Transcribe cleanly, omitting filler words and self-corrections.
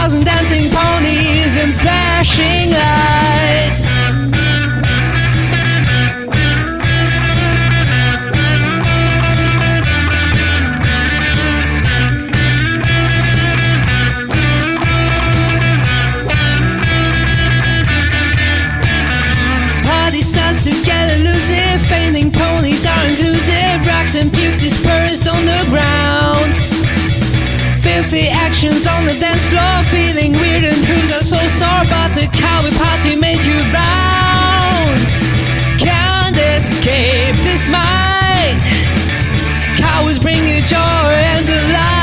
1,000 dancing ponies and flashing lights. Party starts to get elusive, fainting ponies are inclusive, rocks and puke dispersed on the ground. Filthy actions on the dance floor, feeling weird and hooves are so sore, but the cowboy party made you round. Can't escape this might. Cowards bring you joy and delight.